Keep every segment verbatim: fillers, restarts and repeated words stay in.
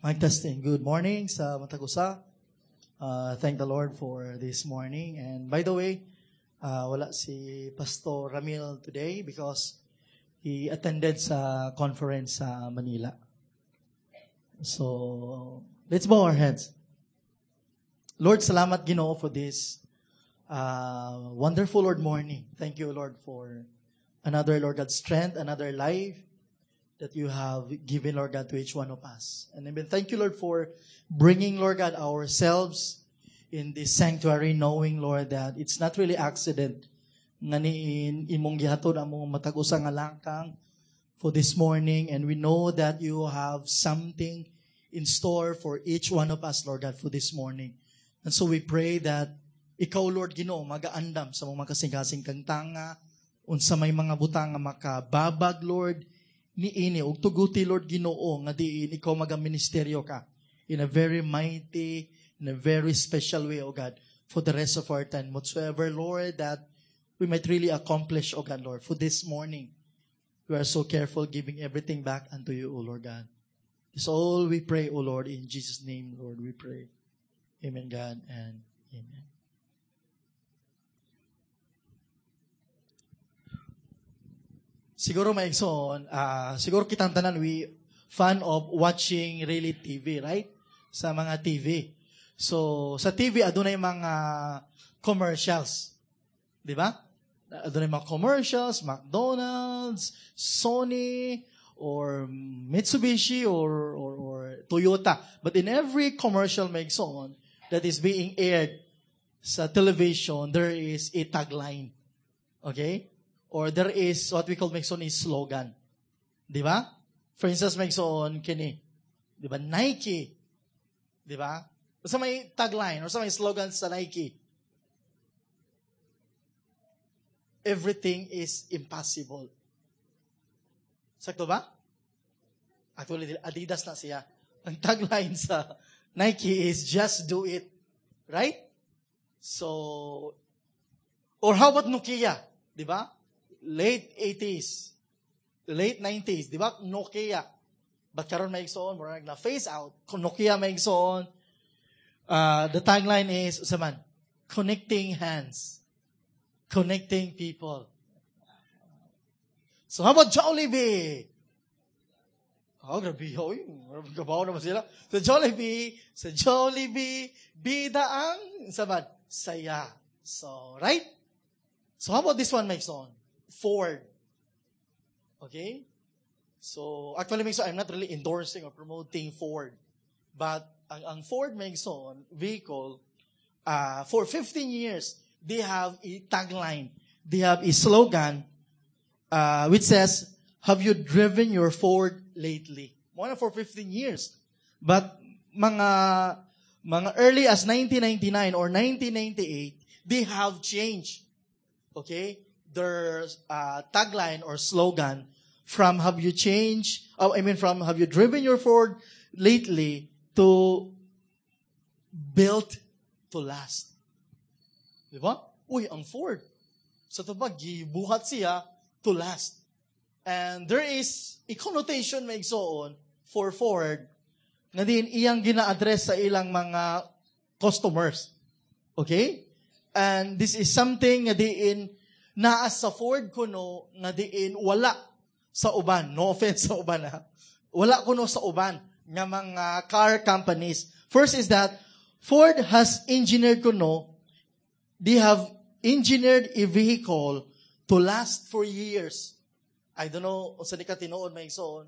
Mic testing. Good morning sa Matagusa. Uh, thank the Lord for this morning. And by the way, uh, wala si Pastor Ramil today because he attended sa conference sa Manila. So, let's bow our heads. Lord, salamat Ginoo for this uh, wonderful Lord morning. Thank you, Lord, for another, Lord God, strength, another life that you have given, Lord God, to each one of us. And even thank you, Lord, for bringing, Lord God, ourselves in this sanctuary, knowing, Lord, that it's not really accident nga niin imong gihatod among matag-usa nga langkang for this morning. And we know that you have something in store for each one of us, Lord God, for this morning. And so we pray that ikaw, Lord Ginoo, magaandam sa mga kasing-kasing kang tanga, unsa may mga butang nga makababag, Lord, niini ug tuguti, Lord Ginoo, nga diin ikaw magaministeryo ka in a very mighty, in a very special way, O God, for the rest of our time. Whatsoever, Lord, that we might really accomplish, O God, Lord, for this morning. We are so careful giving everything back unto you, O Lord God. It's all we pray, O Lord, in Jesus' name, Lord, we pray. Amen, God, and amen. Siguro may igsoon, uh, siguro kitang tanan, we fan of watching really T V, right? Sa mga T V. So, sa T V, adunay mga commercials. Di ba? Adunay mga commercials, McDonald's, Sony, or Mitsubishi, or, or, or Toyota. But in every commercial may igsoon that is being aired sa television, there is a tagline. Okay? Or there is what we call Megson is slogan. Di ba? For instance, Megson, kini. Di ba? Nike. Di ba? Basta may tagline or sa may slogan sa Nike. Everything is impossible. Sakto ba? Actually, Adidas na siya. Ang tagline sa Nike is just do it. Right? So, or how about Nokia? Di ba? Late eighties, late nineties, di ba? Nokia. But karon may igsoon, murag na phase out. Kung Nokia may igsoon, uh, the tagline is, saman, connecting hands. Connecting people. So how about Jollibee? Oh, grabe, oy. Gabaw naman sila. Sa Jollibee, sa Jollibee, bida ang, saman, saya. So, right? So how about this one may igsoon? Ford. Okay? So, actually, so I'm not really endorsing or promoting Ford. But, ang, ang Ford Megson vehicle, uh, for fifteen years, they have a tagline. They have a slogan, uh, which says, have you driven your Ford lately? More for fifteen years. But, mga, mga early as nineteen ninety-nine or nineteen ninety-eight, they have changed. Okay? Their uh, tagline or slogan from have you changed, oh, I mean from have you driven your Ford lately to built to last. Di ba? Uy, ang Ford. Sa tabag, gibuhat siya to last. And there is a connotation may igsoon for Ford na din iyang gina-address sa ilang mga customers. Okay? And this is something na diin naa sa Ford kuno nga diin wala sa uban. No offense sa uban ha. Wala kuno sa uban nga mga car companies. First is that Ford has engineered kuno, they have engineered a vehicle to last for years. I don't know sa di ka tinuod may igsoon.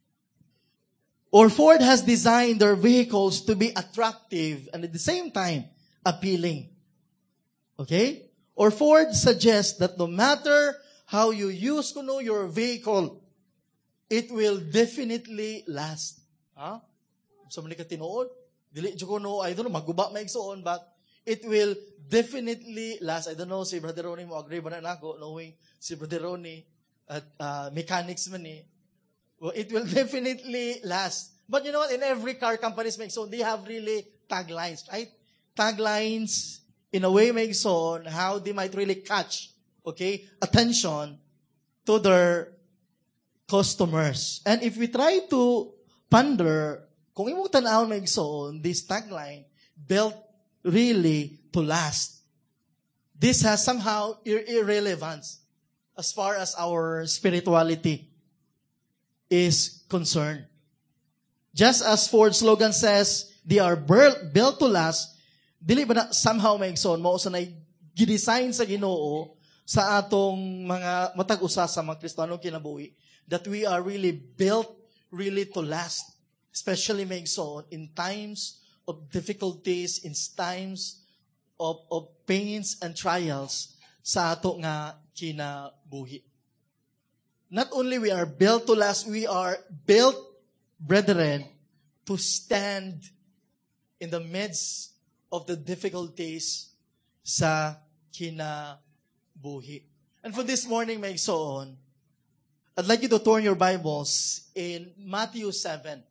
Or Ford has designed their vehicles to be attractive and at the same time appealing. Okay? Or Ford suggests that no matter how you use kuno your vehicle, it will definitely last. Ha? So, mali ka tinuod? Dili, kuno, I don't know, maguba maigsoon, but it will definitely last. I don't know, si Brother Ronnie mo agree ba na nako, knowing si Brother Ronnie at uh, mechanics man eh. Well, it will definitely last. But you know what? In every car companies maigsoon, they have really taglines, right? Taglines in a way makes on how they might really catch, okay, attention to their customers. And if we try to ponder kung imong tan-awon maigsoon, this tagline, built really to last. This has somehow ir- irrelevance as far as our spirituality is concerned. Just as Ford's slogan says, they are built to last, dili ba na somehow maigsoon, mao sa nay gidesign sa Ginoo sa atong mga matag usa sa mga Kristiyanong kinabuhi, that we are really built really to last. Especially maigsoon in times of difficulties, in times of, of pains and trials sa ato nga kinabuhi. Not only we are built to last, we are built, brethren, to stand in the midst of the difficulties sa kinabuhi. And for this morning, maigsoon, I'd like you to turn your Bibles in Matthew seven.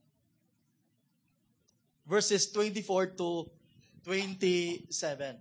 Verses twenty-four to twenty-seven.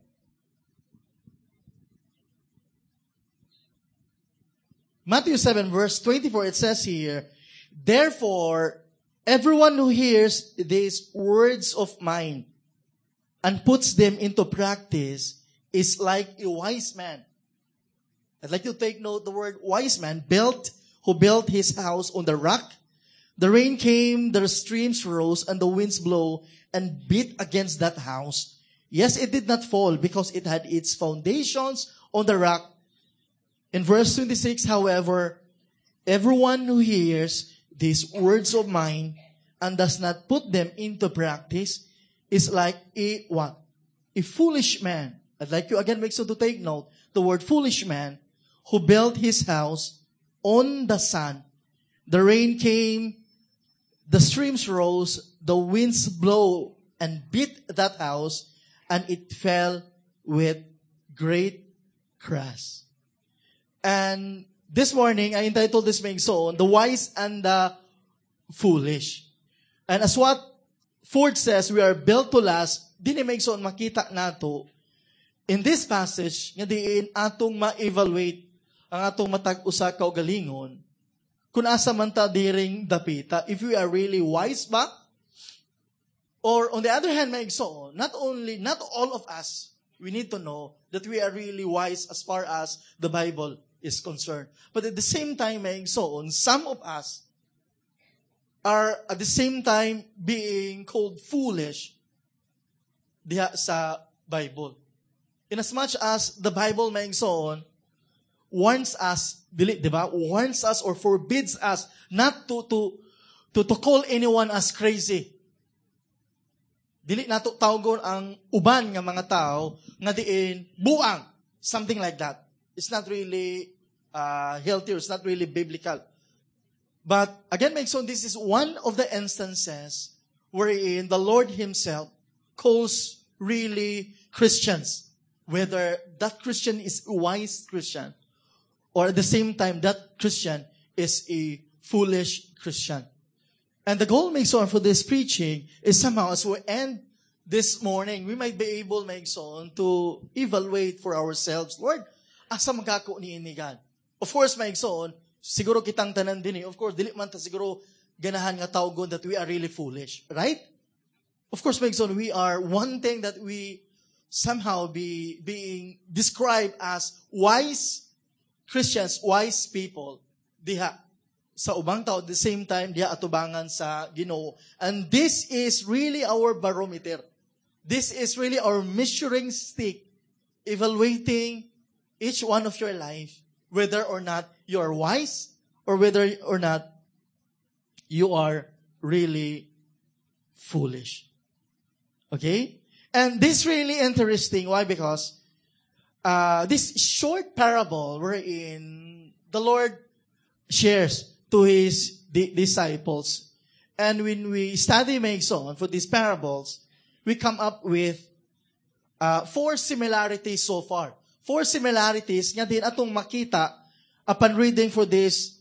Matthew seven, verse twenty-four, it says here, therefore, everyone who hears these words of mine and puts them into practice is like a wise man. I'd like you to take note the word wise man, built, who built his house on the rock. The rain came, the streams rose, and the winds blow and beat against that house. Yes, it did not fall because it had its foundations on the rock. In verse twenty-six, however, everyone who hears these words of mine and does not put them into practice is like a what? A foolish man. I'd like you again make sure to take note. The word foolish man who built his house on the sand. The rain came, the streams rose, the winds blow and beat that house, and it fell with great crash. And this morning, I entitled this maigsoon, The Wise and the Foolish. And as what Ford says, we are built to last, dili maigsoon makita nato in this passage, nga diin atong ma-evaluate ang atong matag usa ka galingon, kung asa man ta diring dapita, if we are really wise ba? Or on the other hand, maigsoon, not only, not all of us, we need to know that we are really wise as far as the Bible is concerned. But at the same time, maigsoon, some of us are at the same time being called foolish diha sa Bible. Inasmuch as the Bible, maigsoon, warns us, dili, di ba? Warns us or forbids us not to, to, to, to call anyone as crazy. Dili nato tawgon ang uban nga mga tao nga diin buang, something like that. It's not really uh, healthy or it's not really biblical. But again, maigsoon, this is one of the instances wherein the Lord Himself calls really Christians, whether that Christian is a wise Christian or at the same time that Christian is a foolish Christian. And the goal, maigsoon, for this preaching is somehow as we end this morning, we might be able, maigsoon, to evaluate for ourselves, Lord, asa magkako ni ini God? Of course, maigsoon, siguro kitang tanan din eh. Of course, dili man ta siguro ganahan nga tawgon that we are really foolish. Right? Of course, maigsoon, we are one thing that we somehow be being described as wise Christians, wise people, diha sa ubang tao, at the same time, diha atubangan sa Ginoo. And this is really our barometer. This is really our measuring stick, evaluating each one of your life, whether or not you are wise, or whether or not you are really foolish. Okay? And this is really interesting. Why? Because uh, this short parable wherein the Lord shares to His di- disciples. And when we study maigsoon for these parables, we come up with uh, four similarities so far. Four similarities nga din atong makita upon reading for this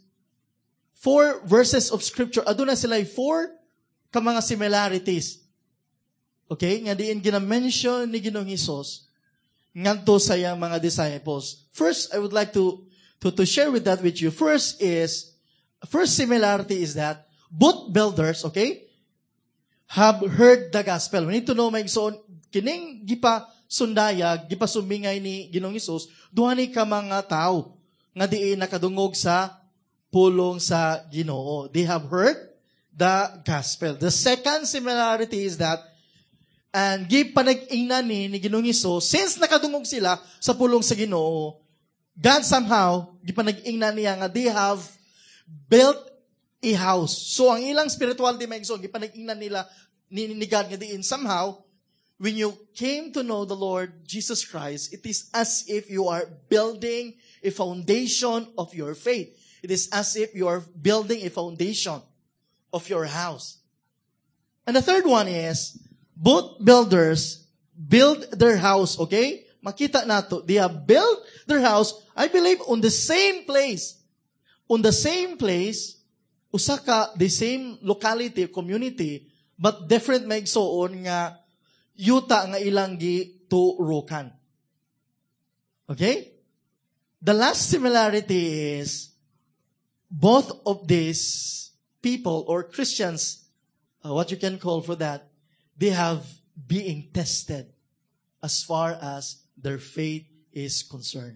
four verses of Scripture. Aduna sila four ka mga similarities. Okay? Nga diin gina-mention ni Ginoong Hesus ngadto sa iyang mga disciples. First, I would like to, to, to share with that with you. First is, first similarity is that both builders, okay? have heard the gospel. We need to know, maigsoon, kining gipa sundayag, gipa sumingay ni Ginoong Hesus, duha ni ka mga tao nga diin nakadungog sa pulong sa Ginoo. They have heard the gospel. The second similarity is that, and give panag-ingnan ni, ni Ginoong Hesus, since nakadungog sila sa pulong sa Ginoo, God somehow, give panag-ingnan niya nga they have built a house. So, ang ilang spirituality maigsoon, give panag-ingnan nila ni, ni God nga diin, somehow, when you came to know the Lord Jesus Christ, it is as if you are building a foundation of your faith. It is as if you are building a foundation of your house. And the third one is, both builders build their house, okay? Makita nato, they have built their house, I believe, on the same place. On the same place, usaka, the same locality, community, but different maigsoon nga yuta nga ilang giturukan. Okay? The last similarity is, both of these people or Christians, uh, what you can call for that, they have being tested as far as their faith is concerned.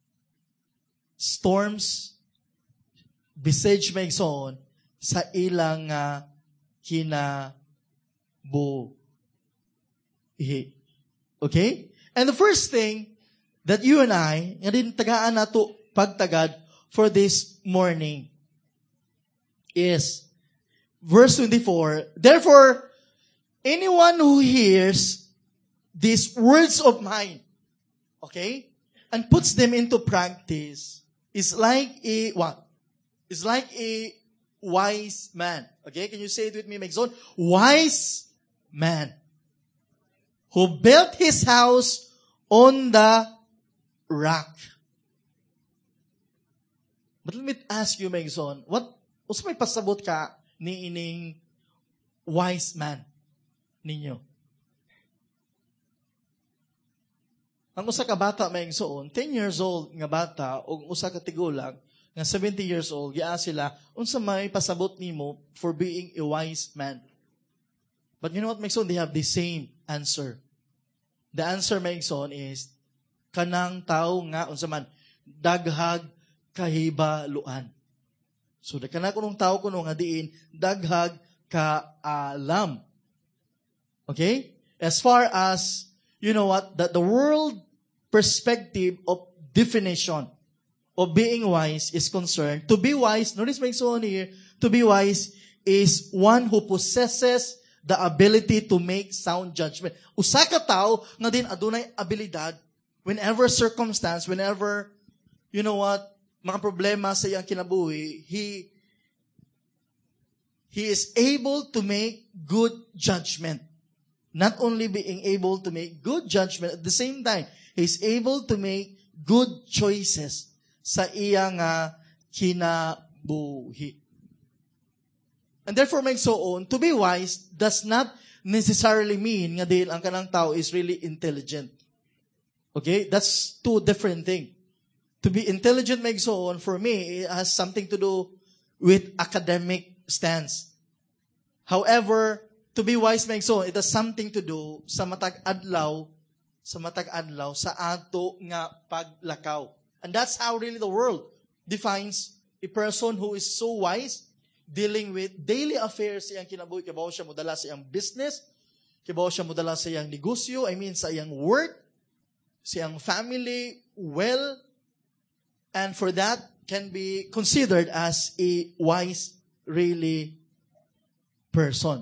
Storms, besiege maigsoon sa ilang uh, kinabuhi. Okay? And the first thing that you and I, nga din tagaan nato pagtagad for this morning is verse twenty-four. Therefore, anyone who hears these words of mine, okay, and puts them into practice is like a, what? Is like a wise man. Okay, can you say it with me, Megzon? Wise man who built his house on the rock. But let me ask you, Megzon, what, usa may pasabot ka ni ining wise man ninyo? Ang usa ka bata maigsoon, ten years old nga bata, o usa ka tigulang, nga seventy years old, giya sila, unsa may pasabot nimo for being a wise man? But you know what, maigsoon? They have the same answer. The answer, maigsoon, is, kanang tao nga, unsa man, daghag kahibaluan. So, kanang kunong tao kuno nga diin, daghag kaalam. Okay? As far as, you know what, that the world perspective of definition of being wise is concerned, to be wise, notice my son here, to be wise is one who possesses the ability to make sound judgment. Usa ka tao nga din adunay abilidad whenever circumstance, whenever, you know what, mga problema sa iyang kinabuhi, he he is able to make good judgment. Not only being able to make good judgment, at the same time, he's able to make good choices sa iyang uh, kinabuhi. And therefore, may so on, to be wise does not necessarily mean nga dahil ang kanang tao is really intelligent. Okay? That's two different things. To be intelligent, may so on, for me, it has something to do with academic stance. However, to be wise, may so on, it has something to do sa matag-adlaw, sa matag-adlaw, sa ato nga paglakaw. And that's how really the world defines a person who is so wise, dealing with daily affairs sa iyang kinabuhi. Kibaw siya mudala sa iyang business, kibaw siya mudala sa iyang negosyo, I mean sa iyang work, sa iyang family, well, and for that can be considered as a wise, really, person.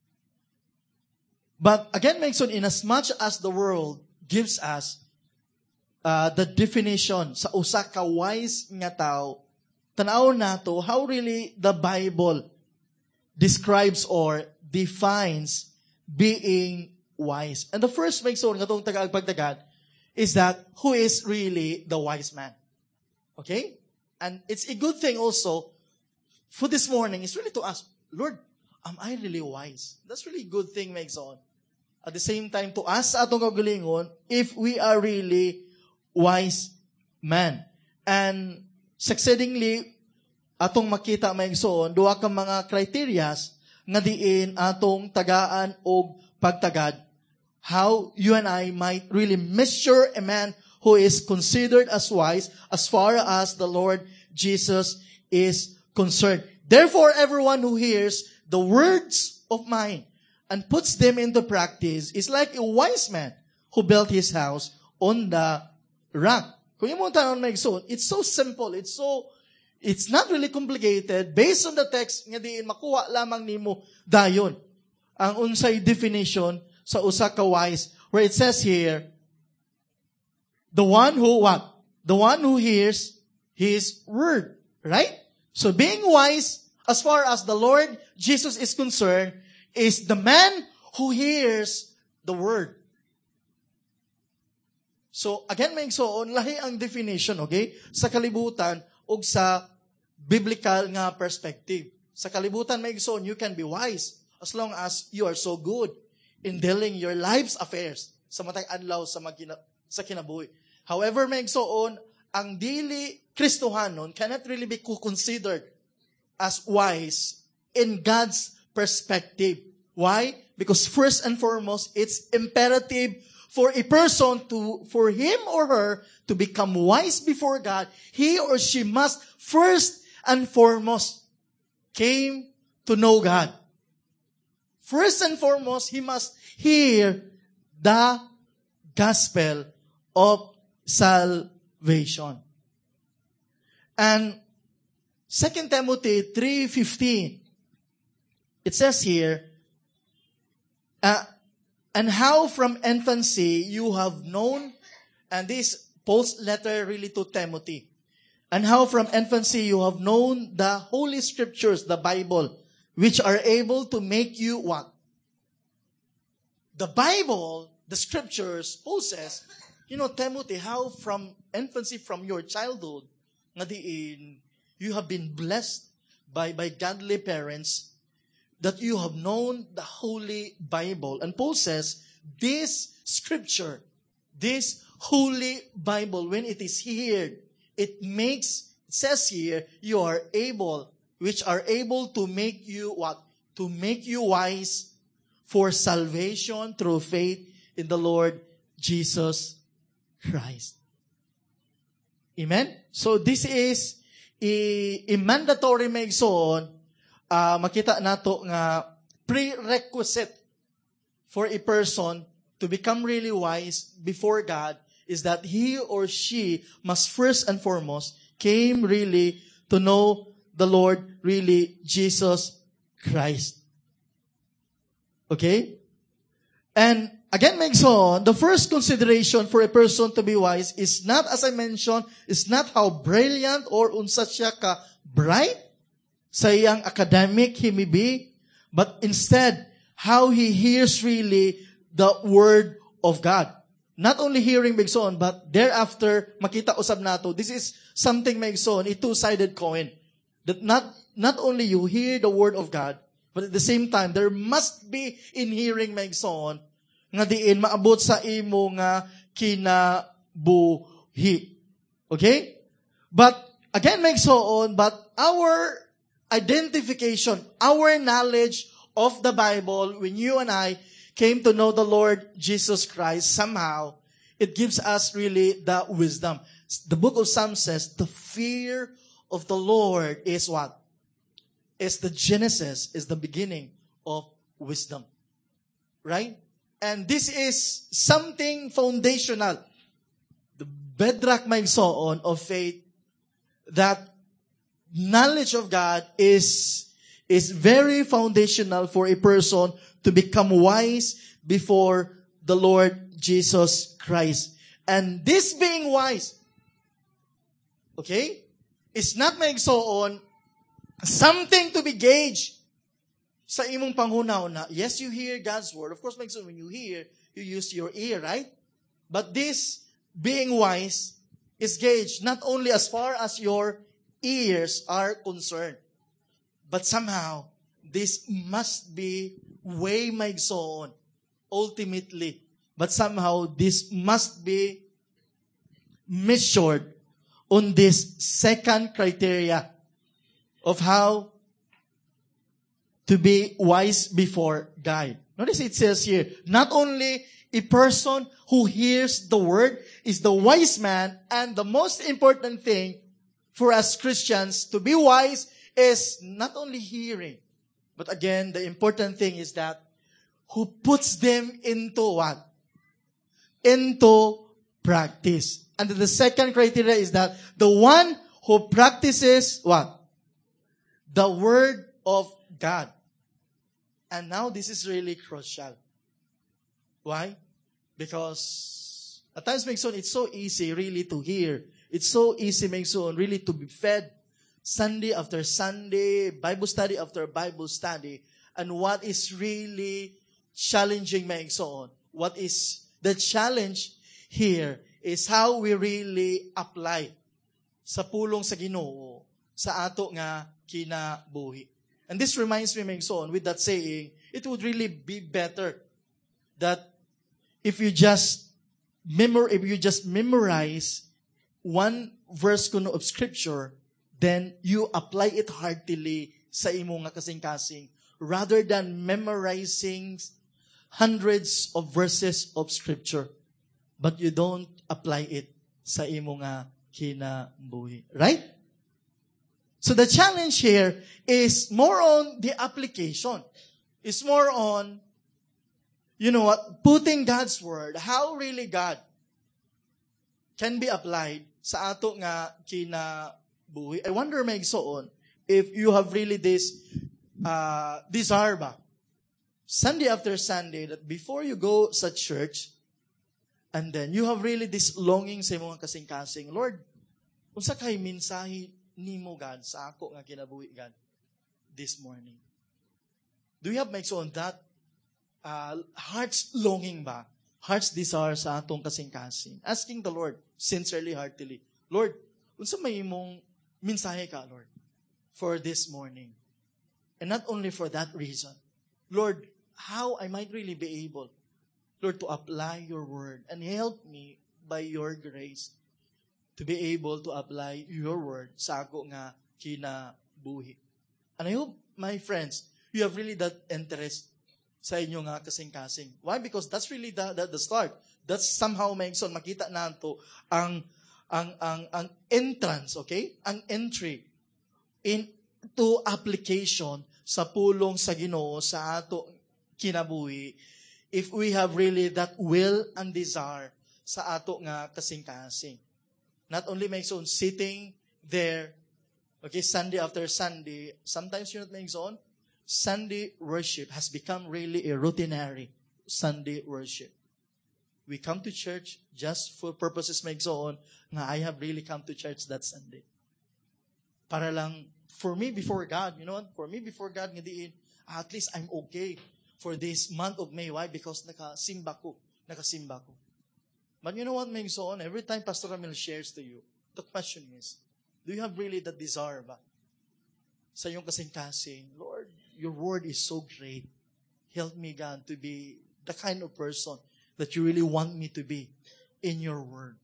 But again, Megson, in as much as the world gives us uh, the definition sa usa ka wise nga tao, tanaw nato how really the Bible describes or defines being wise. And the first Megson nga tong taga-pagtagad is that who is really the wise man. Okay? And it's a good thing also for this morning is really to ask, Lord, am I really wise? That's really a good thing, Megson. At the same time, to ask atong kagalingon if we are really wise man. And succeedingly, atong makita, Megson, duha ka mga criterias nga diin atong tagaan og pagtagad. How you and I might really measure a man who is considered as wise as far as the Lord Jesus is concerned. Therefore, everyone who hears the words of mine and puts them into practice is like a wise man who built his house on the rock. Kung yung mga tanong na igsoon, it's so simple. It's so, it's not really complicated. Based on the text, nga diin makuha lamang nimo dayon ang unsay definition sa usa ka wise, where it says here, the one who what? The one who hears his word. Right? So being wise, as far as the Lord Jesus is concerned, is the man who hears the word. So, again, may igsoon, lahi ang definition, okay? Sa kalibutan o sa biblical nga perspective. Sa kalibutan, may igsoon, you can be wise as long as you are so good in dealing your life's affairs sa matay adlaw sa, magina, sa kinabuhi. However, may igsoon, ang dili Kristohanon cannot really be considered as wise in God's perspective. Why? Because first and foremost, it's imperative for a person to, for him or her to become wise before God. He or she must first and foremost came to know God. First and foremost, he must hear the gospel of salvation. And Second Timothy three fifteen, it says here, uh, and how from infancy you have known, and this Paul's letter really to Timothy, and how from infancy you have known the Holy Scriptures, the Bible, which are able to make you what? The Bible, the Scriptures, Paul says, you know, Timothy, how from infancy, from your childhood, nga diin, you have been blessed by, by godly parents, that you have known the Holy Bible. And Paul says, this scripture, this Holy Bible, when it is heard, it makes, it says here, you are able, which are able to make you what? To make you wise for salvation through faith in the Lord Jesus Christ. Amen? So this is a, a mandatory maigsoon, uh, makita nato nga prerequisite for a person to become really wise before God is that he or she must first and foremost came really to know the Lord, really Jesus Christ. Okay? And again, maigsoon, the first consideration for a person to be wise is not, as I mentioned, is not how brilliant or unsa siya ka bright sa iyang academic he may be, but instead, how he hears really the Word of God. Not only hearing maigsoon, but thereafter, makita usab nato, this is something maigsoon, a two-sided coin. That not, not only you hear the Word of God, but at the same time, there must be in hearing maigsoon, nga diin maabot sa imo nga kinabuhi. Okay? But, again, maigsoon, but our identification, our knowledge of the Bible, when you and I came to know the Lord Jesus Christ, somehow, it gives us really the wisdom. The book of Psalms says, the fear of the Lord is what? Is the genesis, is the beginning of wisdom. Right? And this is something foundational. The bedrock maigsoon of faith, that knowledge of God is, is very foundational for a person to become wise before the Lord Jesus Christ. And this being wise, okay, is not maigsoon something to be gauged sa imong pangunaw na, yes, you hear God's word. Of course, maigsoon, when you hear, you use your ear, right? But this being wise is gauged not only as far as your ears are concerned, but somehow, this must be way maigsoon, ultimately. But somehow, this must be measured on this second criteria of how to be wise before God. Notice it says here, not only a person who hears the word is the wise man, and the most important thing for us Christians to be wise is not only hearing, but again, the important thing is that who puts them into what? Into practice. And the second criteria is that the one who practices what? The word of God. And now this is really crucial. Why? Because at times, Megson, it's so easy really to hear. It's so easy, Megson, really to be fed Sunday after Sunday, Bible study after Bible study. And what is really challenging, Megson, what is the challenge here is how we really apply sa pulong sa Ginoo sa ato nga kinabuhi. And this reminds me, Megson, with that saying, it would really be better that if you just memor, if you just memorize one verse kuno of Scripture, then you apply it heartily sa imo nga kasing-kasing, rather than memorizing hundreds of verses of Scripture, but you don't apply it sa imo nga kinabuhi. Right? So the challenge here is more on the application. It's more on, you know what, putting God's word, how really God can be applied sa ato nga kinabuhi. I wonder, Megsoon, if you have really this uh, desire ba, Sunday after Sunday, that before you go sa church, and then you have really this longing sa mga kasing-kasing, Lord, unsa kay mensahe nimo God sa ako nga kinabuhi God this morning? Do you have Megsoon that uh, heart's longing ba? Heart's desire sa atong kasing-kasing. Asking the Lord, sincerely, heartily, Lord, unsa may imong mensahe ka, Lord, for this morning? And not only for that reason, Lord, how I might really be able, Lord, to apply your word and help me by your grace to be able to apply your word sa ako nga kinabuhi. And I hope, my friends, you have really that interest sa inyo nga kasing-kasing. Why? Because that's really the, the, the start. That's somehow, Megson, makita nato ang, ang, ang, ang entrance, okay? Ang entry into application sa pulong sa Ginoo sa ato kinabuhi, if we have really that will and desire sa ato nga kasing-kasing. Not only Megson, sitting there, okay, Sunday after Sunday, sometimes you're not Megson, Sunday worship has become really a routinary Sunday worship. We come to church just for purposes Megson, nga I have really come to church that Sunday. Para lang, for me before God, you know, for me before God, nga diin, at least I'm okay for this month of May. Why? Because nakasimba ko. Nakasimba ko. But you know what, Megson? Every time Pastor Ramil shares to you, the question is, do you have really that desire ba? Sa iyong kasing-kasing, Lord, your word is so great. Help me, God, to be the kind of person that you really want me to be in your word.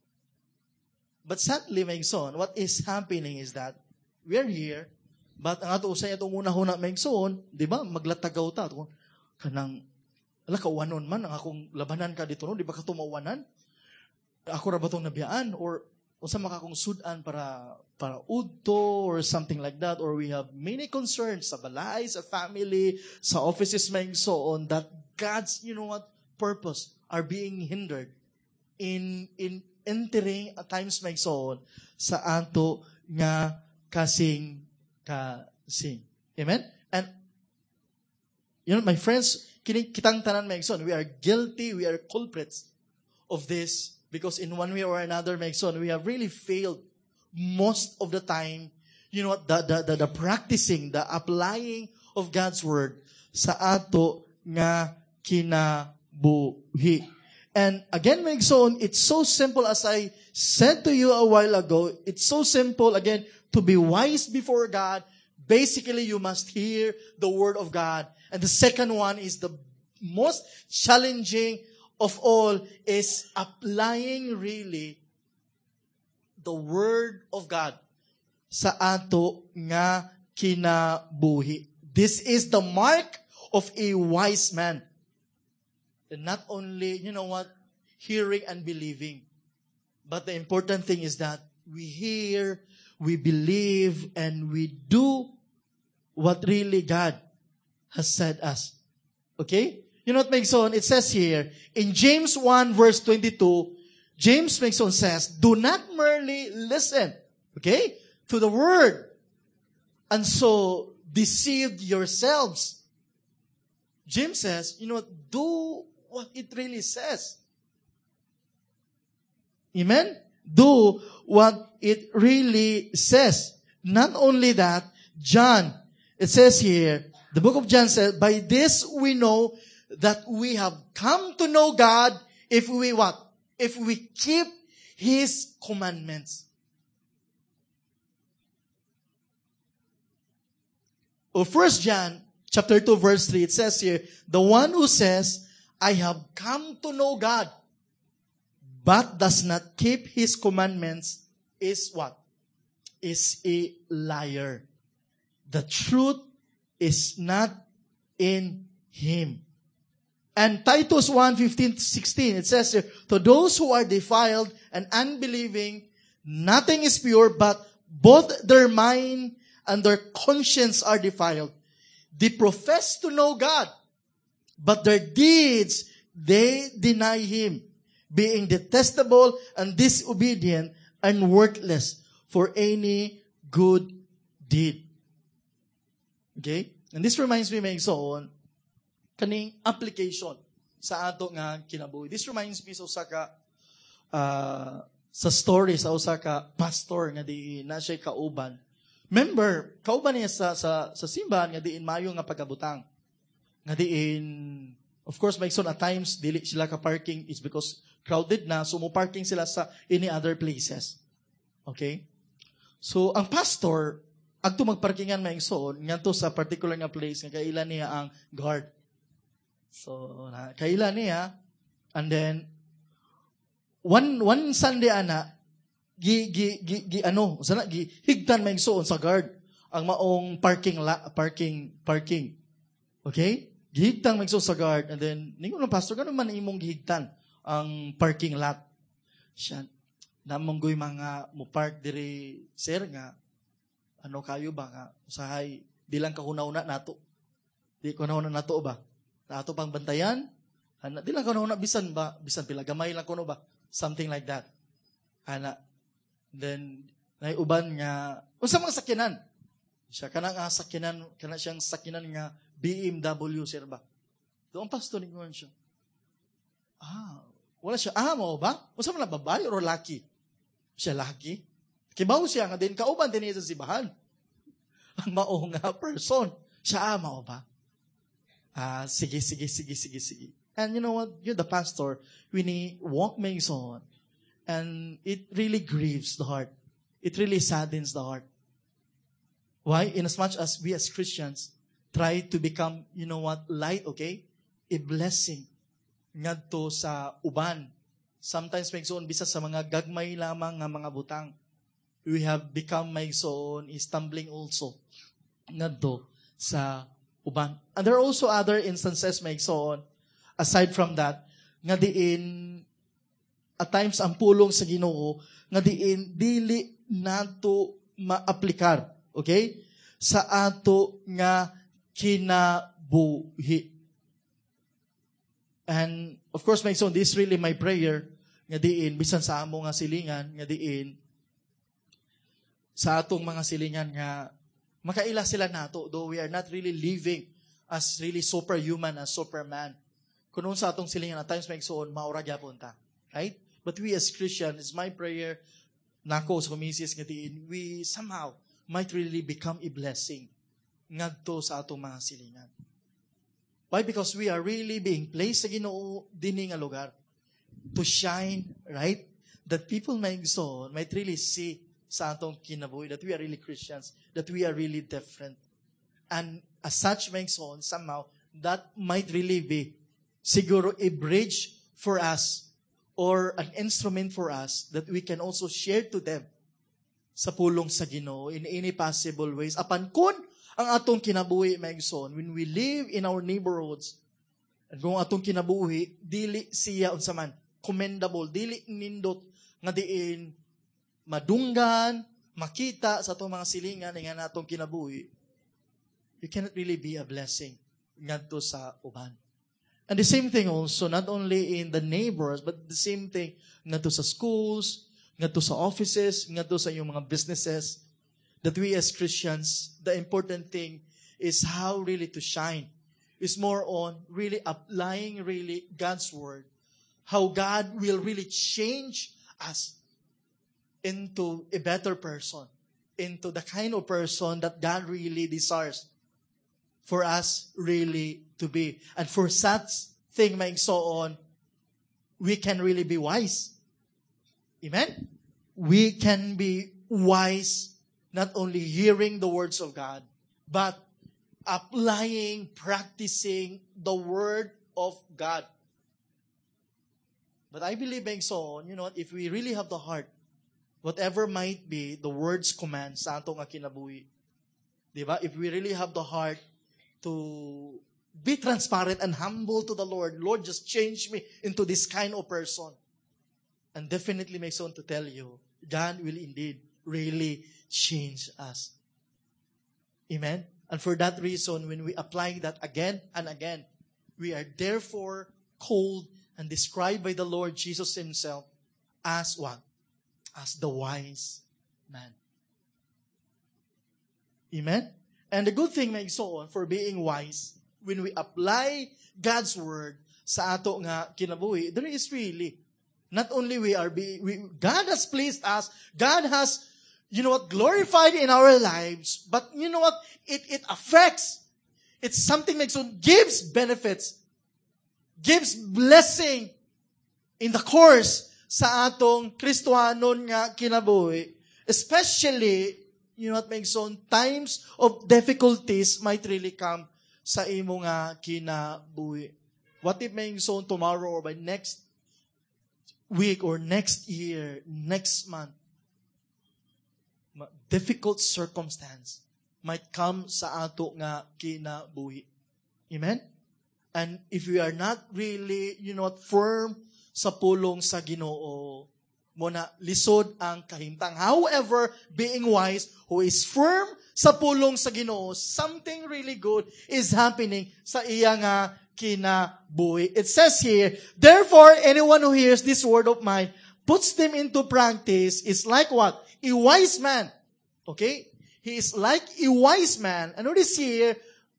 But sadly, Megson, what is happening is that we are here, but ang ato usay itong una-huna, Megson, di ba, maglatagaw ta. Kanang, ala, kauwanon man, ang akong labanan ka dito, no? Di ba ka tumawanan? Ako ra ba itong nabiyaan? Or, unsa makakong sudan para, para udto, or something like that. Or we have many concerns sa balay, sa family, sa offices, Megson, that God's, you know what, purpose are being hindered in, in entering at times, Megson, sa ato nga kasing kasing. Amen? And, you know, my friends, kitang tanan, Megson, we are guilty, we are culprits of this, because in one way or another, Megson, we have really failed most of the time, you know what, the, the, the, the practicing, the applying of God's word sa ato nga kinabuhi. And again, Megson, it's so simple, as I said to you a while ago, it's so simple, again, to be wise before God. Basically, you must hear the word of God. And the second one is the most challenging of all, is applying really the word of God sa ato nga kinabuhi. This is the mark of a wise man. And not only, you know what, hearing and believing. But the important thing is that we hear, we believe, and we do what really God has said us. Okay? You know what makes on? It says here, in James one verse twenty-two, James makes on says, do not merely listen, okay, to the word, and so deceive yourselves. James says, you know, do what it really says. Amen? Do what it really says. Not only that, John, it says here, the book of John says, by this we know that we have come to know God if we what? If we keep His commandments. Or First John chapter two verse three, it says here, the one who says, I have come to know God, but does not keep His commandments is what? Is a liar. The truth is not in him. And Titus one, fifteen to sixteen, it says here, to those who are defiled and unbelieving, nothing is pure, but both their mind and their conscience are defiled. They profess to know God, but their deeds, they deny Him, being detestable and disobedient and worthless for any good deed. Okay? And this reminds me, may on kaning application sa ato nga kinabuhi. This reminds me sa usa ka uh, sa story sa usa ka pastor nga di na siya kauban. Remember, kauban niya sa sa sa simbahan nga diin mayo nga pagabutang. Nga diin, of course, may son at times dili sila ka parking is because crowded na, so mo parking sila sa any other places. Okay? So ang pastor agto magparkingan may igsoon ngadto sa particular nga place nga kaila niya ang guard. So, na, kaila niya, and then, one, one Sunday, ana, gi, gi, gi, gi ano, sana, gi, higtan may igsoon sa guard, ang maong parking, la, parking, parking. Okay? Gihigtan may igsoon sa guard, and then, ningon ng pastor, gano'n man imong gihigtan ang parking lot. Siya, namonggoy mga, mo park diri, sir, nga, ano kayo ba, nga, usahay, di lang kahuna-una nato. Di kahuna-una nato ba? Na ato pang bantayan, ana, di lang kuno na bisan ba, bisan pila gamay lang kuno ba, something like that. Ana, then nay uban nga, unsa mga sakyanan? Siya kana nga sakyanan, kana siyang sakyanan nga B M W sir ba. Doon pastor ni kuan siya. Ah, wala siya. Ah, mo ba? Unsa man babae or laki? Siya laki. Kibaw siya nga din kauban din sa sibahan. Ang mao nga person. Siya ah, mao ba? Ah, sige, sige, sige, sige, sige. And you know what? You're the pastor. We need walk makes on. And it really grieves the heart. It really saddens the heart. Why? In as much as we as Christians try to become, you know what, light, okay? A blessing. Ngadto sa uban. Sometimes makes on, bisa sa mga gagmay lamang nga mga butang. We have become makes on, is stumbling also. Ngadto sa uban. And there are also other instances, may so on, aside from that, nga diin, at times, ang pulong sa Ginoo, nga diin, dili nato maaplikar, okay? Sa ato nga kinabuhi. And, of course, may so, this is really my prayer, nga diin, bisan sa amo nga silingan, nga diin, sa atong mga silingan nga, makaila sila nato, though we are not really living as really superhuman, as Superman. Kung sa atong silingan, at times may igsoon, maura gyapon ta. Right? But we as Christians, it's my prayer, nako sa kumisis nga diin, we somehow might really become a blessing ngadto sa atong mga silingan. Why? Because we are really being placed sa Ginoo dinhi nga lugar to shine, right? That people may igsoon, might really see sa atong kinabuhi, that we are really Christians, that we are really different. And as such, may son, somehow, that might really be siguro a bridge for us or an instrument for us that we can also share to them sa pulong sa Ginoo in any possible ways. Apan kun ang atong kinabuhi, maigsoon, when we live in our neighborhoods, at kung atong kinabuhi, dili siya, unsa man, commendable, dili nindot, nga diin, madunggan, makita sa atong mga silingan, nga natong kinabuhi, you cannot really be a blessing ngadto sa uban. And the same thing also, not only in the neighbors, but the same thing ngadto sa schools, ngadto sa offices, ngadto sa iyong mga businesses, that we as Christians, the important thing is how really to shine. Is more on really applying really God's word. How God will really change us into a better person. Into the kind of person that God really desires for us really to be. And for such thing, so on, we can really be wise. Amen? We can be wise, not only hearing the words of God, but applying, practicing the word of God. But I believe, being so on, you know what, if we really have the heart, whatever might be the words command sa atong kinabuhi, diba? If we really have the heart to be transparent and humble to the Lord, Lord, just change me into this kind of person. And definitely makes on to tell you, God will indeed really change us. Amen? And for that reason, when we apply that again and again, we are therefore called and described by the Lord Jesus Himself as what? As the wise man. Amen? And the good thing, may so on, for being wise, when we apply God's word sa ato nga kinabuhi, there is really, not only we are being, we, God has pleased us, God has, you know what, glorified in our lives, but you know what, it, it affects, it's something that so gives benefits, gives blessing in the course sa atong Kristohanon nga kinabuhi, especially, you know what, makes on times of difficulties might really come sa imo nga kinabuhi. What if may so tomorrow or by next week or next year, next month, difficult circumstance might come sa ato nga kinabuhi. Amen? And if we are not really, you know, firm sa pulong sa Ginoo, mo na lisod ang kahimtang. However, being wise, who is firm sa pulong sa Ginoo, something really good is happening sa iya nga kinabuhi. It says here, therefore, anyone who hears this word of mine, puts them into practice, is like what? A wise man. Okay? He is like a wise man. And notice here,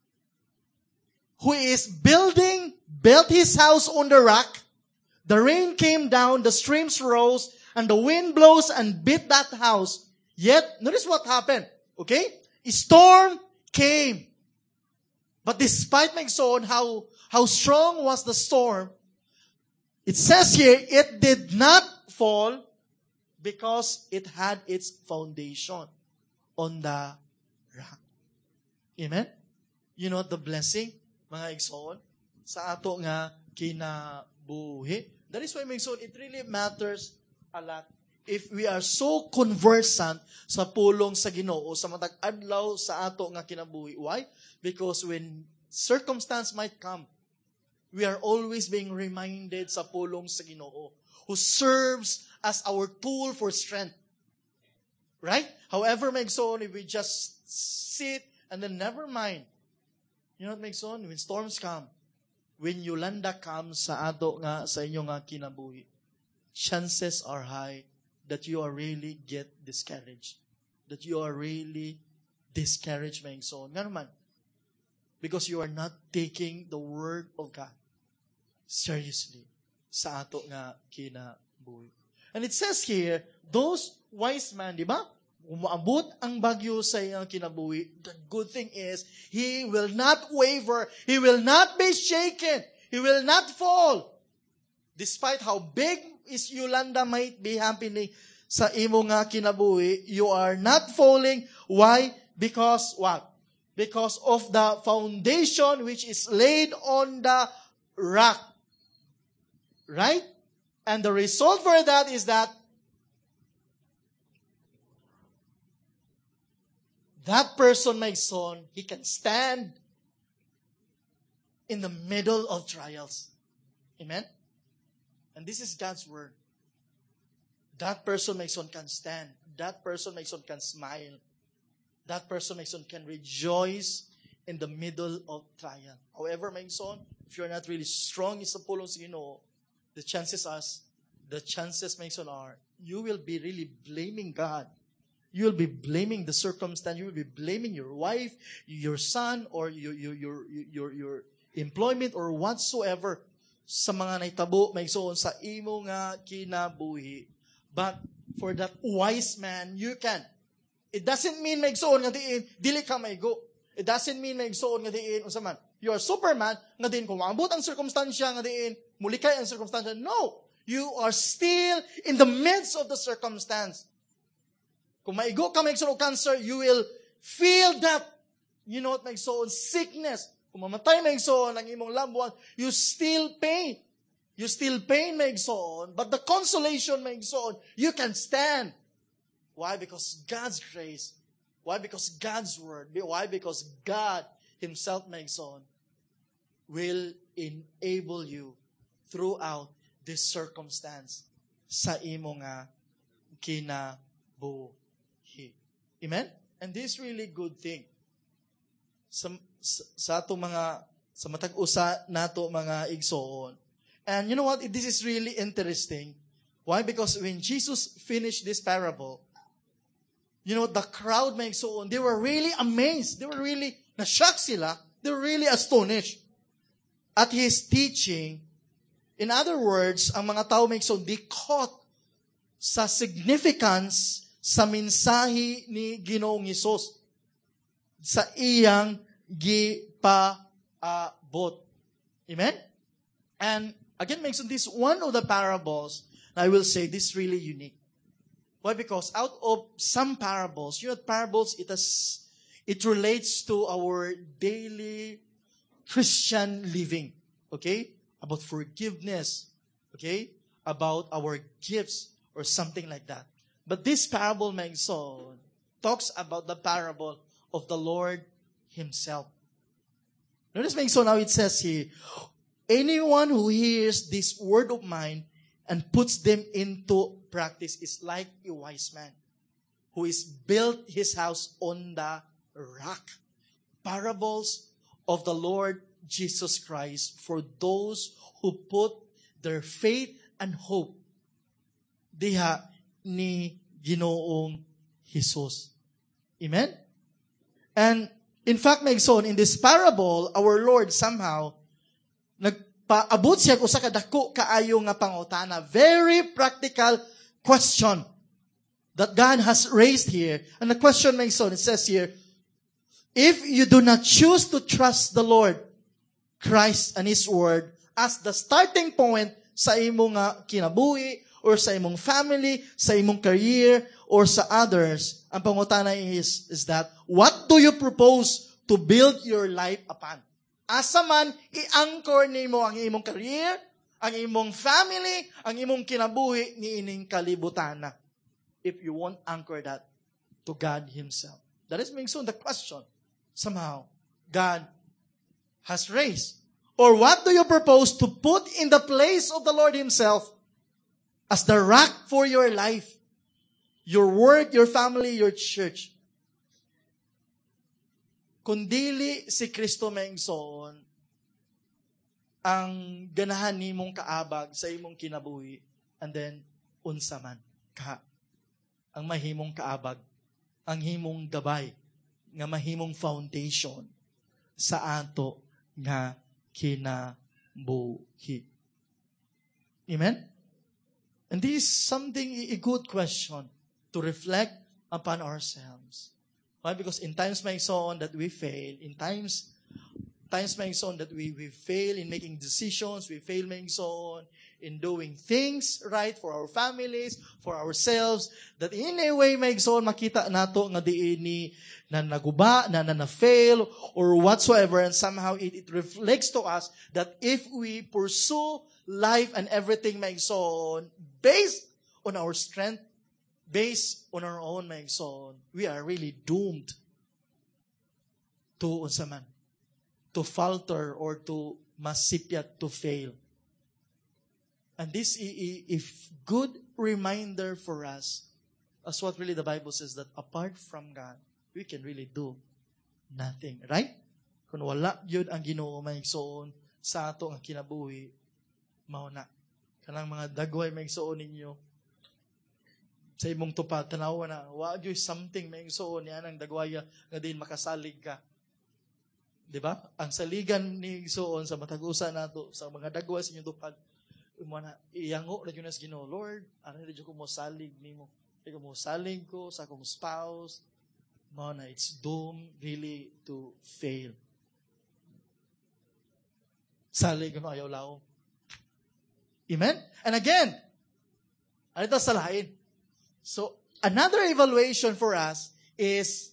who is building, built his house on the rock. The rain came down, the streams rose, and the wind blows and beat that house. Yet, notice what happened. Okay? A storm came. But despite my son, how, how strong was the storm, it says here, it did not fall because it had its foundation on the rock. Amen? You know the blessing, mga igsoon, sa ato nga kinabuhi. That is why, mga igsoon, it really matters a lot if we are so conversant sa pulong sa Ginoo, sa matag adlaw sa ato nga kinabuhi. Why? Because when circumstance might come, we are always being reminded sa pulong sa Ginoo, who serves as our tool for strength. Right? However, Megson, if we just sit and then never mind, you know what, Megson? When storms come, when Yolanda comes sa ato nga, sa inyo nga kinabuhi, chances are high that you are really get discouraged. That you are really discouraged, Megson. Nga naman? Because you are not taking the word of God seriously sa ato nga kinabuhi. And it says here, those wise man, di ba? Umaabot ang bagyo sa iyang kinabuhi. The good thing is, he will not waver. He will not be shaken. He will not fall. Despite how big is Yolanda might be happening sa imo nga kinabuhi, you are not falling. Why? Because what? Because of the foundation which is laid on the rock. Right? And the result for that is that that person, my son, he can stand in the middle of trials. Amen? And this is God's word. That person, my son, can stand. That person, my son, can smile. That person, my son, can rejoice in the middle of trial. However, my son, if you're not really strong sa pulong sa Ginoo, the chances are, the chances, my son, are, you will be really blaming God. You will be blaming the circumstance. You will be blaming your wife, your son, or your your your your, your employment, or whatsoever sa mga naitabo, may son, sa imo nga kinabuhi. But for that wise man, you can. It doesn't mean may son nga diin, dili ka maigo. It doesn't mean may son nga diin, unsa man. You are Superman, nga diin, kung maabot ang circumstansya nga diin, mulikay ang circumstansya. No! You are still in the midst of the circumstance. Kung maigo ka may son o cancer, you will feel that, you know what, may son, sickness. Kung mamatay may son, ang imong loved one, you still pain. You still pain, may son, but the consolation, may son, you can stand. Why? Because God's grace. Why? Because God's word. Why? Because God Himself, my son, will enable you throughout this circumstance sa imo nga kinabuhi. Amen? And this is really good thing. Sa, sa, sa ato mga, sa matag-usa nato mga igsoon. And you know what? This is really interesting. Why? Because when Jesus finished this parable, you know, the crowd may so on, they were really amazed. They were really, na-shock sila. They were really astonished at His teaching. In other words, ang mga tao may so, they caught sa significance sa mensahe ni Ginoong Hesus sa iyang gipaabot. Amen? And again, may so, this one of the parables, I will say, this is really unique. Why? Because out of some parables, you know, parables, it has, it relates to our daily Christian living. Okay? About forgiveness. Okay? About our gifts or something like that. But this parable, my son, talks about the parable of the Lord Himself. Notice, my son, now it says here, anyone who hears this word of mine and puts them into practice is like a wise man who is built his house on the rock. Parables of the Lord Jesus Christ for those who put their faith and hope diha ni Ginoong Hesus. Amen? And in fact, my son, in this parable, our Lord somehow nagpaabot siya usa ka dako kaayo nga pangutana. Very practical question that God has raised here. And the question, my son, it says here, if you do not choose to trust the Lord, Christ and His Word as the starting point sa imong nga kinabuhi or sa imong family, sa imong career, or sa others, ang pangutana is, is that, what do you propose to build your life upon? Asa man, i-anchor nimo ang imong career, ang imong family, ang imong kinabuhi ni ining kalibutana. If you won't anchor that to God Himself. That is being soon the question. Somehow, God has raised. Or what do you propose to put in the place of the Lord Himself as the rock for your life, your work, your family, your church? Kundili si Kristo maingsoon, ang ganahan nimong kaabag sa imong kinabuhi, and then, unsa man ka, ang mahimong kaabag, ang himong gabay, nga mahimong foundation sa ato nga kinabuhi. Amen? And this is something, a good question to reflect upon ourselves. Why? Because in times, my son, that we fail, in times, times, my son, that we, we fail in making decisions, we fail, my son, in doing things right for our families, for ourselves, that in a way, my son, makita nato nga diin ni na naguba, na na na-fail, or whatsoever, and somehow it, it reflects to us that if we pursue life and everything, my son, based on our strength, based on our own, my son, we are really doomed. to unsa man, to falter or to masipyat, to fail. And this is good reminder for us, as what really the Bible says, that apart from God, we can really do nothing. Right? Kung wala yun ang Ginoo maigsoon sa ato ang kinabuhi, mao na. Kanang mga dagway maigsoon ninyo, sa imong tupad, tanawa na, wag yung something maigsoon yan ang dagwaya nga din makasalig ka. Di ba? Ang saligan ni igsoon sa matag-usa nato, sa mga dagwa sa inyong tupad, umana, iyango na yun as Ginoo, Lord, ano na ko mo salig ni mo. Ikaw mo salig ko sa akong spouse, mao na, it's doomed really to fail. Salig ko ayaw lao. Amen? And again, ano ito sa lain? So, another evaluation for us is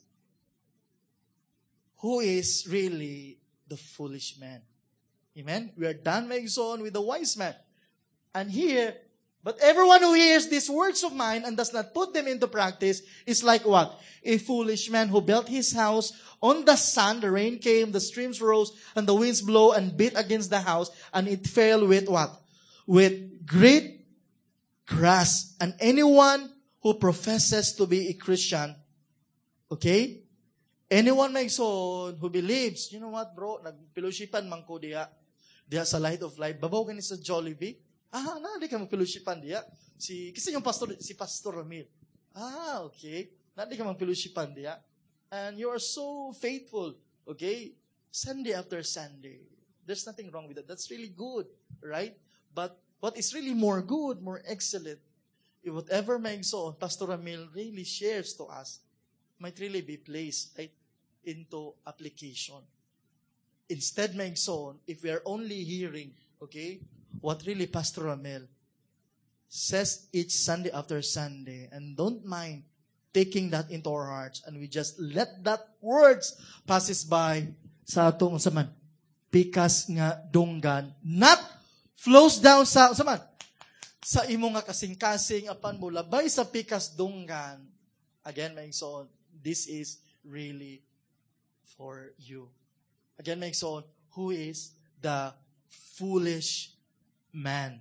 who is really the foolish man. Amen? We are done making so on with the wise man. And here, but everyone who hears these words of mine and does not put them into practice is like what? A foolish man who built his house on the sand. The rain came, the streams rose, and the winds blow and beat against the house, and it fell with what? With great crash. And anyone who professes to be a Christian, okay? Anyone may so who believes, you know what, bro, nagpilushipan man ko diya, diya sa Light of Life, babaw gani sa Jollibee, ah, na, di ka magpilushipan diya. Si, kasi yung pastor, si Pastor Ramil, ah, okay, na, di ka magpilushipan diya. And you are so faithful, okay? Sunday after Sunday. There's nothing wrong with that. That's really good, right? But what is really more good, more excellent, if whatever may so Pastor Ramil really shares to us, might really be placed right, into application. Instead, may so if we are only hearing, okay, what really Pastor Ramil says each Sunday after Sunday, and don't mind taking that into our hearts, and we just let that words passes by sa atong saman pikas nga dunggan, not flows down sa saman sa imo nga kasing-kasing apan mo labay sa pikas dunggan. Again, may so this is really for you. Again, may so who is the foolish man?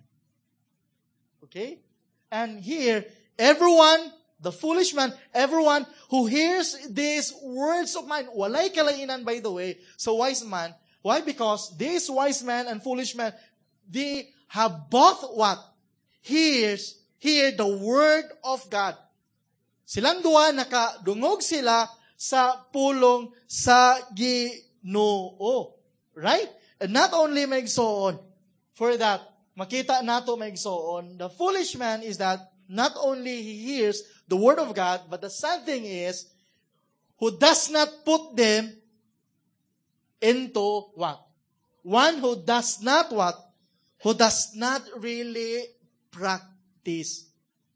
Okay? And here, everyone, the foolish man, everyone who hears these words of mine, walay kalainan, by the way, so wise man. Why? Because this wise man and foolish man, they have both what? Hears, hear the word of God. Silang duwa, nakadungog sila sa pulong sa Ginoo. Right? And not only maigsoon, for that, makita nato maigsoon, the foolish man is that not only he hears the word of God, but the sad thing is, who does not put them into what? One who does not what? Who does not really practice.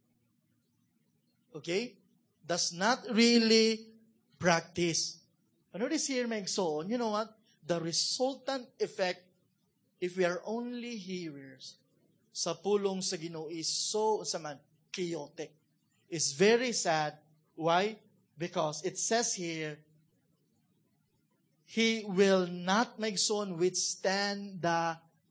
Okay? Does not really practice. Notice here, maigsoon, you know what? The resultant effect, if we are only hearers, sa pulong sa Ginoo is so, saman, chaotic. It's very sad. Why? Because it says here, he will not maigsoon withstand the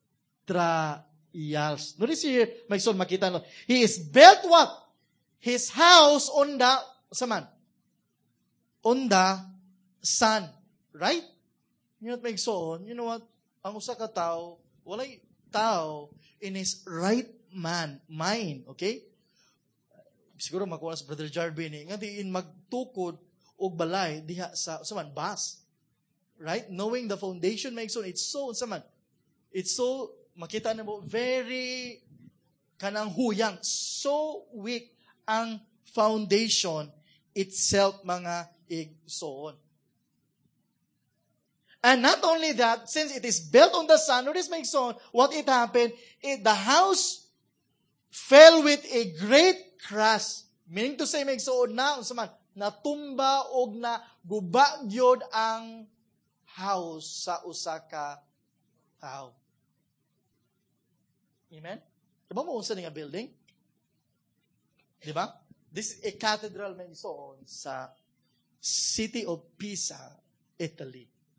trials. Notice here, maigsoon, makita no. He is built what? His house on the, saman, on the sun. Right? You know what maigsoon? You know what? Ang usa ka tao, walay tao in his right man, mind, okay? Siguro makuha sa Brother Jarvin eh, nga diin magtukod og balay diha sa saman bus. Right? Knowing the foundation makes so it's so saman. It's so makita nimo very kanang huyang, so weak ang foundation itself, mga igsoon. And not only that, since it is built on the sun, notice makes so what it happened, it, the house fell with a great crash. Meaning to say, may so na, saman, natumba og na gubagyod ang house sa usaka tao. Amen? Diba mo unsa nga building? Diba? This is a cathedral may so sa city of Pisa, Italy.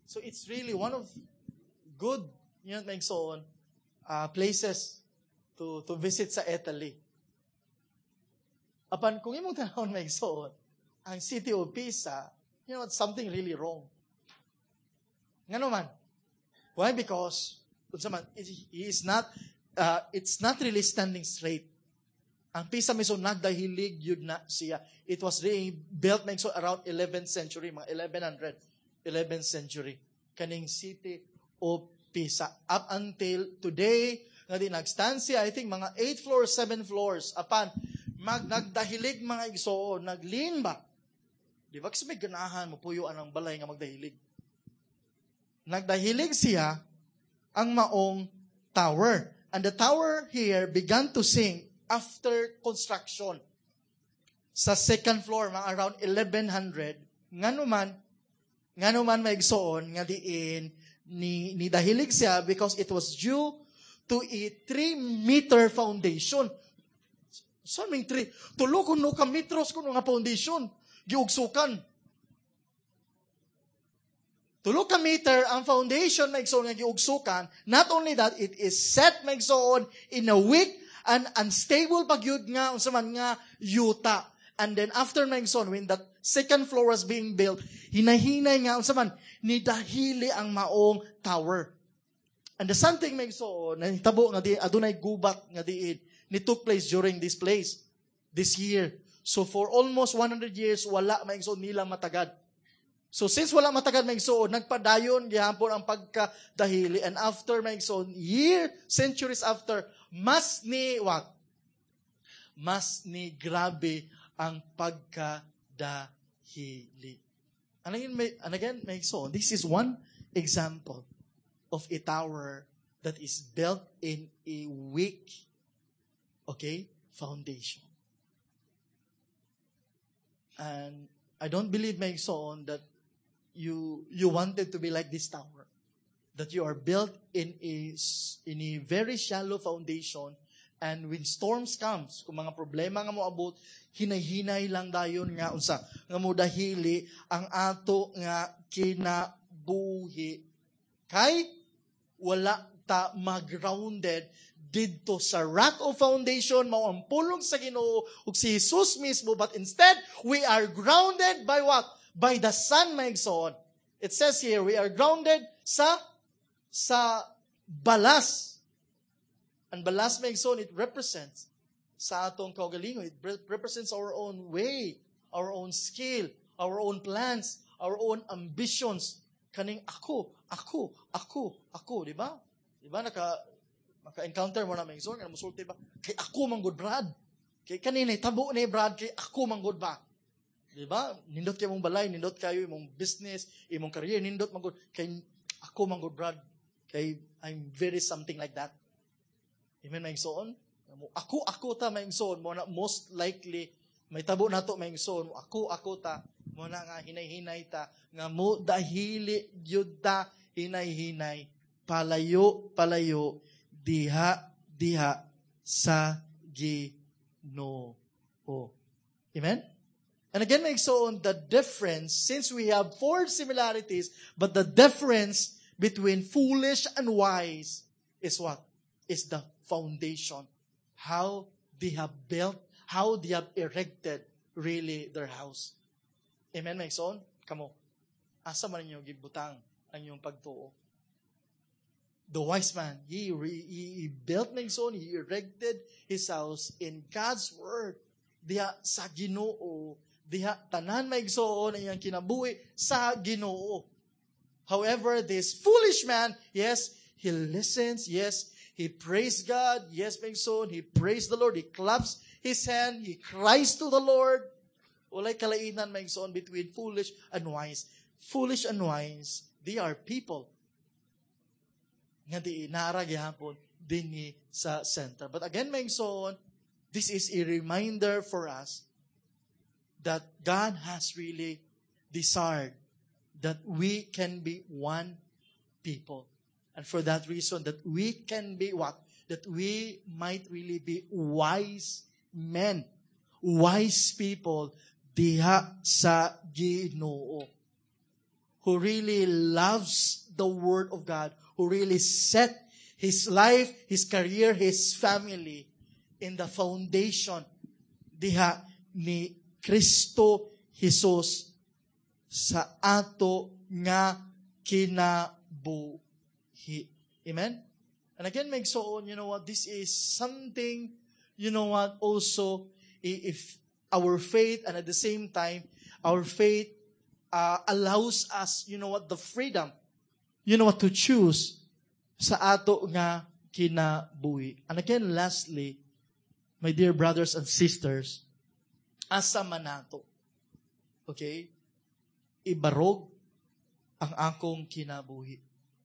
So it's really one of good, you know, maigsoon, uh, places to to visit sa Italy. Apan kung imong tanawon maigsoon, ang city of Pisa, you know, it's something really wrong. Ngano man? Why? Because it is not, uh, it's not really standing straight. Ang Pisa mismo nagdahilig yun na siya. It was really built so around eleventh century, mga eleven hundred, eleventh century. Kaning city of Pisa. Up until today, nga di nagstand siya, I think mga eight floors, seven floors. Apan, mag nagdahilig mga igsoon, naglin ba? Di ba? Kasi may ganahan mo, puyuan ang balay nga magdahilig. Nagdahilig siya ang maong tower. And the tower here began to sink after construction. Sa second floor, mga around eleven hundred, nga naman, nga naman maigsoon, nga diin, ni, ni dahilig siya because it was due to a three-meter foundation. Saan may three? Tulo kuno ka metros kuno nga foundation. Giugsukan. Tulo ka meter ang foundation maigsoon nga giugsukan. Not only that, it is set maigsoon in a weak and unstable pagyud nga unsa man nga yuta. And then after maigsoon, when that second floor was being built, hinahinay nga unsa man ni dahili ang maong tower. And the something maigsoon, nahitabo nga di adunay gubat nga diin ni took place during this place this year. So for almost one hundred years wala maigsoon nila matagad. So since wala matagad maigsoon, nagpadayon gihapon ang pagkadahili, and after maigsoon, year, centuries after, mas ni what? Mas ni grabe ang pagkadahili. And again, may, and again maigsoon, this is one example of a tower that is built in a weak, okay, foundation. And I don't believe maigsoon that you you wanted to be like this tower, that you are built in a in a very shallow foundation, and when storms comes, kung mga problema nga moabot, hinay-hinay lang dayon nga unsa nga modahili ang ato nga kinabuhi kay wala ta mag-grounded didto sa rock of foundation mao ang pulong sa Ginoo ug si Jesus mismo, but instead we are grounded by what? By the Son maigsoon. It says here, we are grounded sa sa balas. And balas maigsoon, it represents sa atong kaugalingon. It represents our own way, our own skill, our own plans, our own ambitions. Kaning ako, ako, ako, ako, di ba? Di ba naka maka-encounter mo na maigsoon, nga musulti ba? Kay ako manggod Brad. Kay kanina tabo ni Brad, kay ako manggod ba? Diba? Nindot kayo mong balay, nindot kayo imong business, imong career, nindot manggod. Kay ako manggod Brad. Kay I'm very something like that. Amen, maigsoon? Ako, ako ta maigsoon. Mo na most likely, may tabo na to maigsoon. Ako, ako ta. Mo na nga hinay-hinay ta. Nga mo dahili, yun ta, hinay-hinay. Palayo, palayo, diha, diha, sa Ginoo. Amen? And again, maigsoon, the difference, since we have four similarities, but the difference between foolish and wise is what? Is the foundation. How they have built, how they have erected really their house. Amen, maigsoon? Kamo, asa man ninyo gibutang ang inyong pagtuo? The wise man, he, re, he built maigsoon, he erected his house in God's word. Diha sa Ginoo. Diha tanan maigsoon ang iyang kinabuhi sa Ginoo. However, this foolish man, yes, he listens, yes, he prays God, yes, maigsoon, he prays the Lord, he claps his hand, he cries to the Lord. Walay kalainan maigsoon between foolish and wise. Foolish and wise, they are people nga di naara gihapon dinhi sa center. But again, maigsoon, this is a reminder for us that God has really desired that we can be one people. And for that reason, that we can be what? That we might really be wise men, wise people diha sa Ginoo. who really loves the Word of God, who really set his life, his career, his family in the foundation diha ni Kristo Jesus sa ato nga kinabuhi. Amen? And again, make so on, you know what, this is something, you know what, also, if our faith, and at the same time, our faith uh, allows us, you know what, the freedom, you know what, to choose sa ato nga kinabuhi. And again, lastly, my dear brothers and sisters, asa man nato, okay, ibarog ang akong kinabuhi.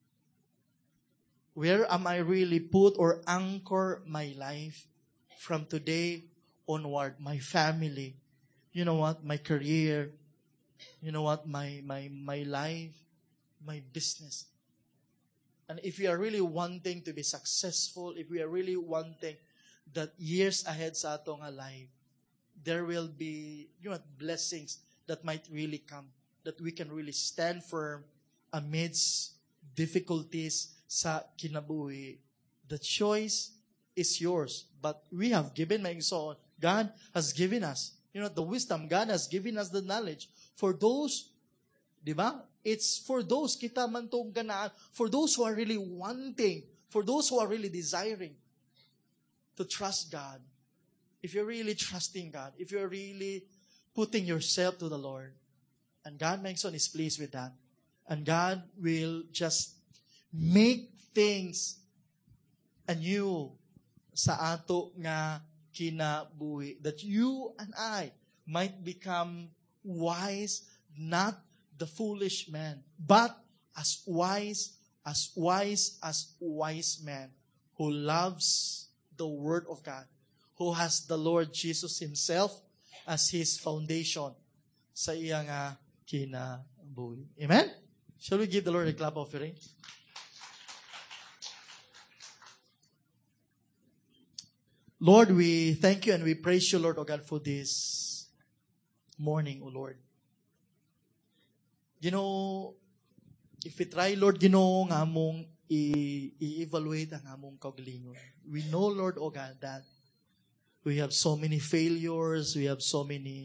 Where am I really put or anchor my life from today onward? My family, you know what, my career, you know what, my my my life, my business. And if we are really wanting to be successful, if we are really wanting that years ahead sa atong life, there will be, you know, blessings that might really come, that we can really stand firm amidst difficulties sa kinabuhi. The choice is yours, but we have given, my son, God has given us, you know, the wisdom. God has given us the knowledge. For those, di ba? It's for those, kita man tong ganaan, for those who are really wanting, for those who are really desiring to trust God. If you're really trusting God, if you're really putting yourself to the Lord, and God makes on is pleased with that, and God will just make things anew sa ato nga kinabuhi, that you and I might become wise, not the foolish man, but as wise, as wise as wise man who loves the Word of God, who has the Lord Jesus Himself as His foundation sa iyang uh, kinabuhi. Amen? Shall we give the Lord a clap offering? Lord, we thank you and we praise you, Lord, O God, for this morning, O Lord. You know, if we try, Lord, Ginoo, nga among i- i-evaluate ang among kaugalingon. We know, Lord, O God, that we have so many failures, we have so many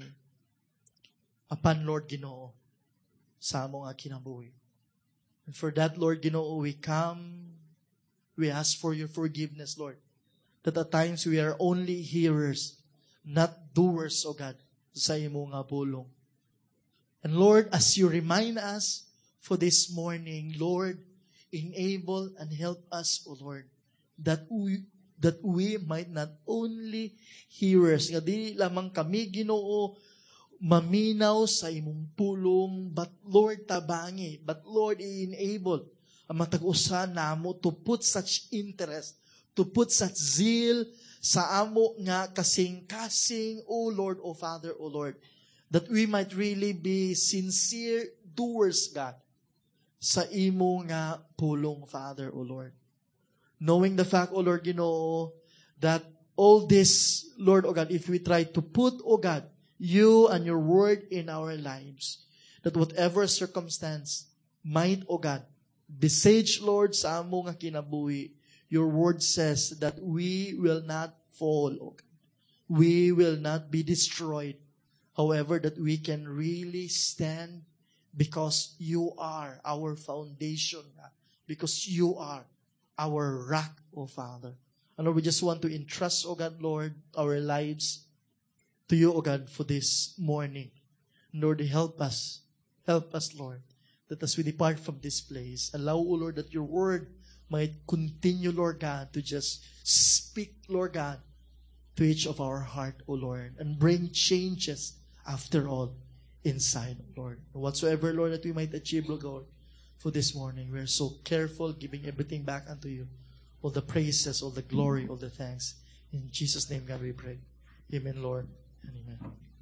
apan, Lord, Ginoo, sa among kinabuhi. And for that, Lord, Ginoo, we come, we ask for your forgiveness, Lord, that at times we are only hearers, not doers, O God, sa imo nga pulong. And Lord, as you remind us for this morning, Lord, enable and help us, O Lord, that we that we might not only hearers, nga di lamang kami, Ginoo, maminaw sa imong pulong, but Lord, tabangi, but Lord, enable ang matag-usa namo to put such interest, to put such zeal sa amo nga kasing-kasing, O Lord, O Father, O Lord, that we might really be sincere doers, God, sa imo nga pulong, Father, O Lord. Knowing the fact, O Lord, you know, that all this, Lord, O God, if we try to put, O God, you and your word in our lives, that whatever circumstance might, O God, besage, Lord, sa amo nga kinabuhi, your word says that we will not fall, O God. We will not be destroyed. However, that we can really stand because you are our foundation, God. Because you are our rock, O Father. And Lord, we just want to entrust, O God, Lord, our lives to you, O God, for this morning. Lord, help us. Help us, Lord, that as we depart from this place, allow, O Lord, that your word might continue, Lord God, to just speak, Lord God, to each of our heart, O Lord, and bring changes after all inside, Lord. Whatsoever, Lord, that we might achieve, Lord, for this morning, we are so careful, giving everything back unto you. All the praises, all the glory, all the thanks. In Jesus' name, God, we pray. Amen, Lord, and amen.